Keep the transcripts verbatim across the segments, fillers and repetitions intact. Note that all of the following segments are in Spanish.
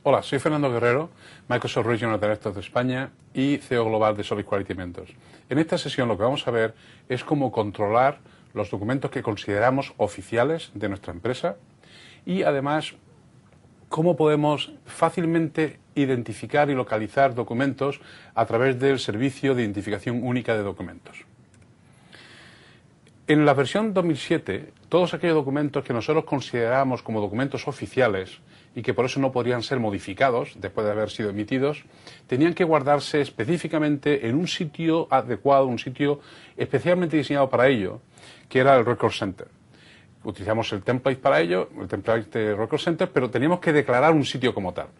Hola, soy Fernando Guerrero, Microsoft Regional Director de España y C E O Global de Solid Quality Mentors. En esta sesión lo que vamos a ver es cómo controlar los documentos que consideramos oficiales de nuestra empresa y además cómo podemos fácilmente identificar y localizar documentos a través del servicio de identificación única de documentos. En la versión dos mil siete, todos aquellos documentos que nosotros consideramos como documentos oficiales y que por eso no podrían ser modificados después de haber sido emitidos, tenían que guardarse específicamente en un sitio adecuado, un sitio especialmente diseñado para ello, que era el Record Center. Utilizamos el template para ello, el template de Record Center, pero teníamos que declarar un sitio como tal.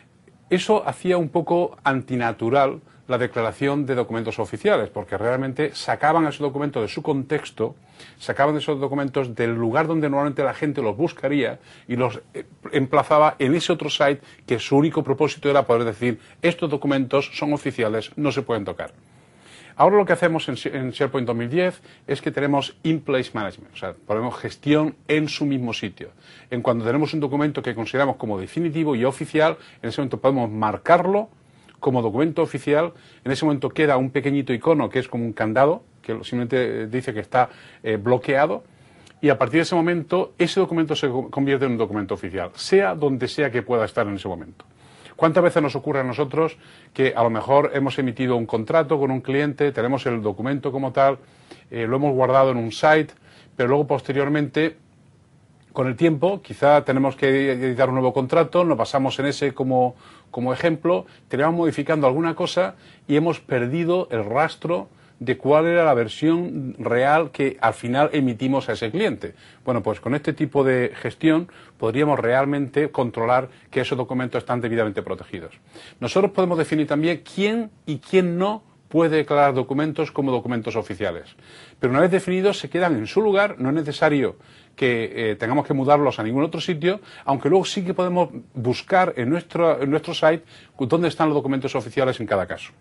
Eso hacía un poco antinatural la declaración de documentos oficiales, porque realmente sacaban esos documentos de su contexto, sacaban esos documentos del lugar donde normalmente la gente los buscaría y los emplazaba en ese otro site que su único propósito era poder decir estos documentos son oficiales, no se pueden tocar. Ahora lo que hacemos en SharePoint dos mil diez es que tenemos in-place management, o sea, ponemos gestión en su mismo sitio. En cuando tenemos un documento que consideramos como definitivo y oficial, en ese momento podemos marcarlo como documento oficial. En ese momento queda un pequeñito icono que es como un candado, que simplemente dice que está eh, bloqueado, y a partir de ese momento ese documento se convierte en un documento oficial, sea donde sea que pueda estar en ese momento. ¿Cuántas veces nos ocurre a nosotros que a lo mejor hemos emitido un contrato con un cliente, tenemos el documento como tal, eh, lo hemos guardado en un site, pero luego posteriormente, con el tiempo, quizá tenemos que editar un nuevo contrato, nos basamos en ese como, como ejemplo, terminamos modificando alguna cosa y hemos perdido el rastro de cuál era la versión real que al final emitimos a ese cliente. Bueno, pues con este tipo de gestión podríamos realmente controlar que esos documentos están debidamente protegidos. Nosotros podemos definir también quién y quién no puede declarar documentos como documentos oficiales. Pero una vez definidos se quedan en su lugar, no es necesario que eh, tengamos que mudarlos a ningún otro sitio, aunque luego sí que podemos buscar en nuestro, en nuestro site dónde están los documentos oficiales en cada caso.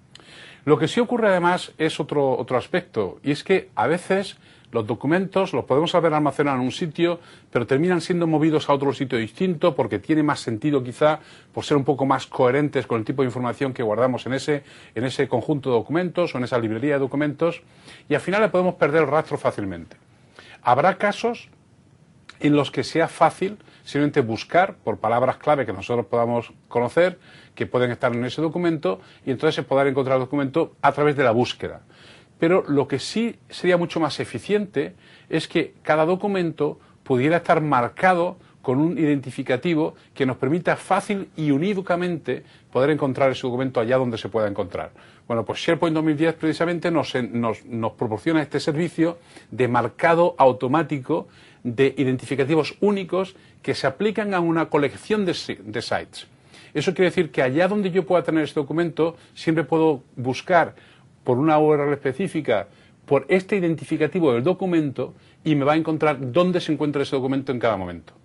Lo que sí ocurre además es otro, otro aspecto, y es que a veces los documentos los podemos haber almacenado en un sitio, pero terminan siendo movidos a otro sitio distinto porque tiene más sentido quizá por ser un poco más coherentes con el tipo de información que guardamos en ese, en ese conjunto de documentos o en esa librería de documentos, y al final le podemos perder el rastro fácilmente. Habrá casos en los que sea fácil simplemente buscar por palabras clave que nosotros podamos conocer, que pueden estar en ese documento, y entonces poder encontrar el documento a través de la búsqueda. Pero lo que sí sería mucho más eficiente es que cada documento pudiera estar marcado con un identificativo que nos permita fácil y unídicamente poder encontrar ese documento allá donde se pueda encontrar. Bueno, pues SharePoint dos mil diez precisamente nos, nos, nos proporciona este servicio de marcado automático de identificativos únicos que se aplican a una colección de, de sites. Eso quiere decir que allá donde yo pueda tener este documento, siempre puedo buscar por una U R L específica, por este identificativo del documento, y me va a encontrar dónde se encuentra ese documento en cada momento.